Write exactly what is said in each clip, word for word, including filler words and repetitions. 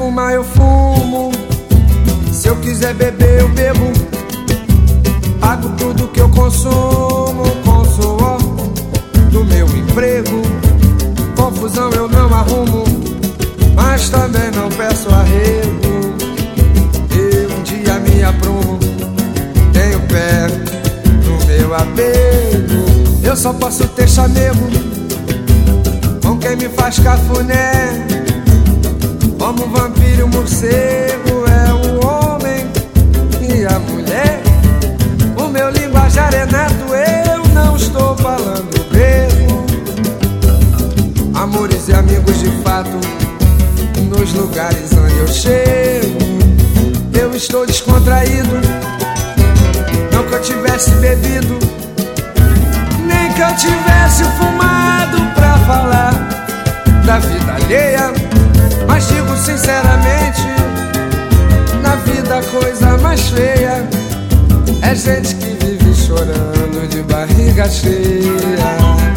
fumar, eu fumo. Se eu quiser beber, eu bebo. Pago tudo que eu consumo com o suor do meu emprego. Confusão eu não arrumo, mas também não peço arrego. Eu um dia me aprumo, tenho pé no meu apego. Eu só posso ter chamego com quem me faz cafuné. Como o vampiro e o morcego é o homem e a mulher. O meu linguajar é nato, eu não estou falando grego. Amores e amigos de fato, nos lugares onde eu chego, eu estou descontraído. Não que eu tivesse bebido, nem que eu tivesse fumado pra falar da vida alheia. Mas digo sinceramente, na vida a coisa mais feia é gente que vive chorando de barriga cheia.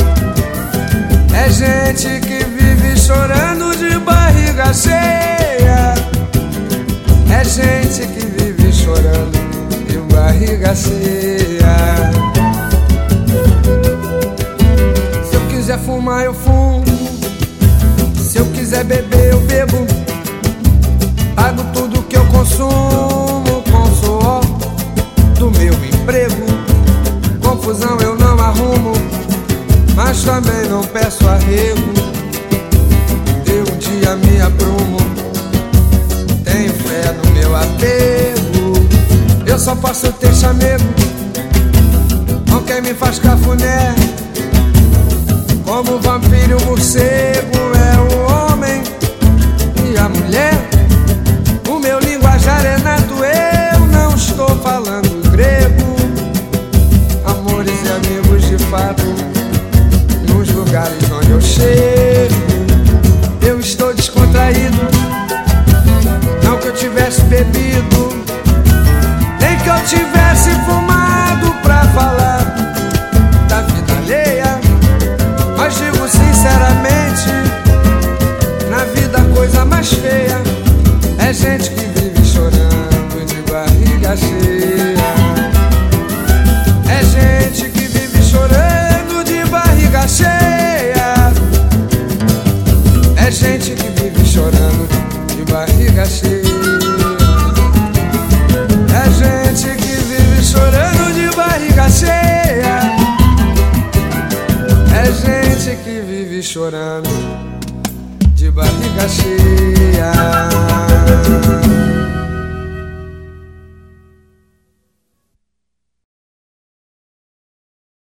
É gente que vive chorando de barriga cheia. É gente que vive chorando de barriga cheia. Se eu quiser fumar, eu fumo. Se eu quiser beber, eu bebo. Pago tudo que eu consumo com o suor do meu emprego. Confusão eu não arrumo, mas também não peço arrego. Eu um dia me aprumo, tenho fé no meu apego. Eu só posso ter chamego com quem me faz cafuné. Como o vampiro e o morcego é o homem e a mulher. O meu linguajar é nato, eu não estou falando grego. Amores e amigos de fato, nos lugares onde eu chego, eu estou descontraído. Não que eu tivesse bebido, nem que eu tivesse fumado pra falar da vida alheia. Mas digo sinceramente, na vida a coisa mais feia é gente que vive chorando de barriga cheia. É gente que vive chorando de barriga cheia. É gente que vive chorando de barriga cheia. É gente que vive chorando de barriga cheia. É gente que vive chorando de barriga cheia.